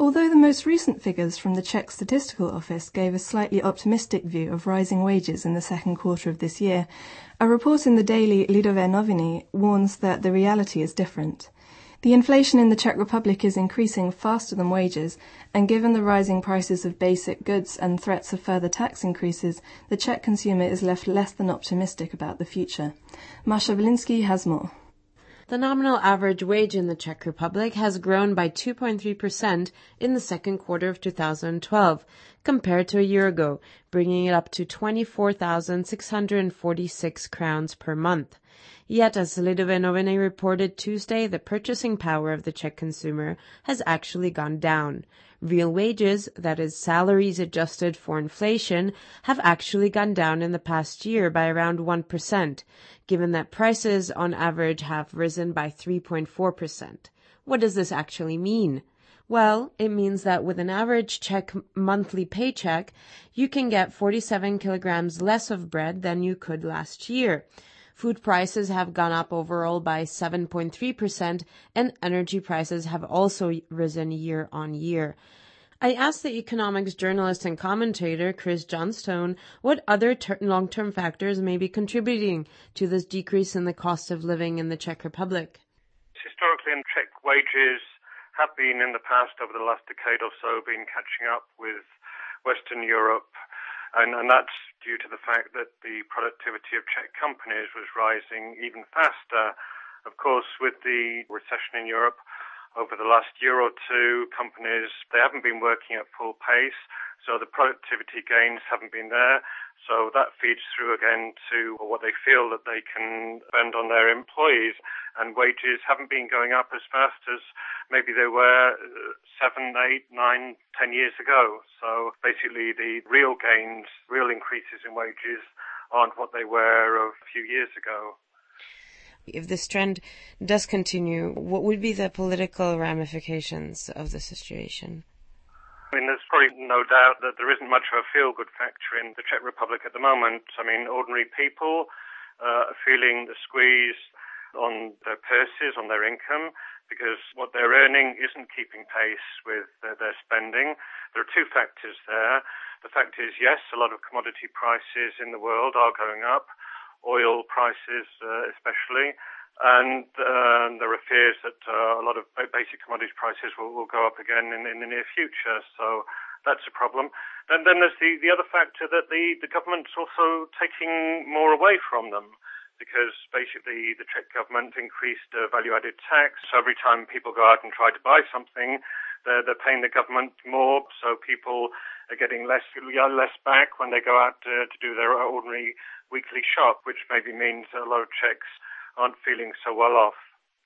Although the most recent figures from the Czech Statistical Office gave a slightly optimistic view of rising wages in the second quarter of this year, a report in the daily Lidové noviny warns that the reality is different. The inflation in the Czech Republic is increasing faster than wages, and given the rising prices of basic goods and threats of further tax increases, the Czech consumer is left less than optimistic about the future. Masha Velinsky has more. The nominal average wage in the Czech Republic has grown by 2.3% in the second quarter of 2012, compared to a year ago, bringing it up to 24,646 crowns per month. Yet, as Lidové noviny reported Tuesday, the purchasing power of the Czech consumer has actually gone down. Real wages, that is, salaries adjusted for inflation, have actually gone down in the past year by around 1%, given that prices on average have risen by 3.4%. What does this actually mean? Well, it means that with an average Czech monthly paycheck, you can get 47 kilograms less of bread than you could last year. Food prices have gone up overall by 7.3%, and energy prices have also risen year on year. I asked the economics journalist and commentator Chris Johnstone what other long-term factors may be contributing to this decrease in the cost of living in the Czech Republic. Historically, Czech wages have been in the past, over the last decade or so, been catching up with Western Europe. And that's due to the fact that the productivity of Czech companies was rising even faster. Of course, with the recession in Europe over the last year or two, companies, they haven't been working at full pace, so the productivity gains haven't been there. So that feeds through again to what they feel that they can spend on their employees, and wages haven't been going up as fast as maybe they were 7, 8, 9, 10 years ago. So basically the real gains, real increases in wages aren't what they were a few years ago. If this trend does continue, what would be the political ramifications of the situation? I mean, there's probably no doubt that there isn't much of a feel-good factor in the Czech Republic at the moment. I mean, ordinary people are feeling the squeeze on their purses, on their income, because what they're earning isn't keeping pace with their spending. There are two factors there. The fact is, yes, a lot of commodity prices in the world are going up, oil prices especially. And there are fears that a lot of basic commodity prices will go up again in the near future. So that's a problem. Then there's the other factor that the government's also taking more away from them, because basically the Czech government increased value-added tax. So every time people go out and try to buy something, they're paying the government more. So people are getting less back when they go out to do their ordinary weekly shop, which maybe means a lot of Czechs aren't feeling so well off.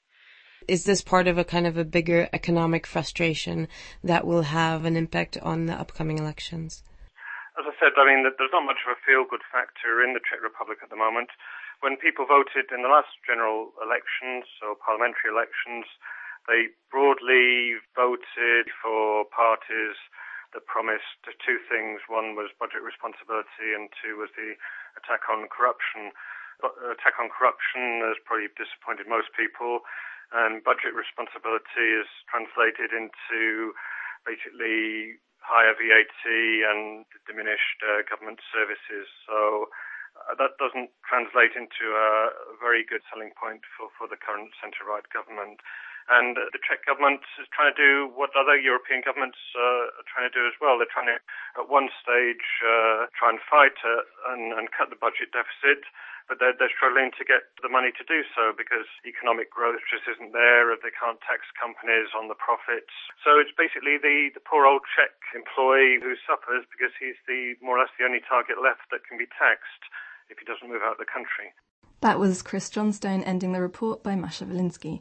Is this part of a kind of a bigger economic frustration that will have an impact on the upcoming elections? As I said, I mean, there's not much of a feel-good factor in the Czech Republic at the moment. When people voted in the last general elections, or parliamentary elections, they broadly voted for parties that promised two things. One was budget responsibility, and two was the attack on corruption. Attack on corruption has probably disappointed most people, and budget responsibility is translated into basically higher VAT and diminished government services. So that doesn't translate into a very good selling point for the current centre-right government. And the Czech government is trying to do what other European governments are trying to do as well. They're trying to, at one stage, try and fight and cut the budget deficit, but they're struggling to get the money to do so because economic growth just isn't there. They can't tax companies on the profits. So it's basically the poor old Czech employee who suffers because he's more or less the only target left that can be taxed if he doesn't move out of the country. That was Chris Johnstone ending the report by Masha Velinsky.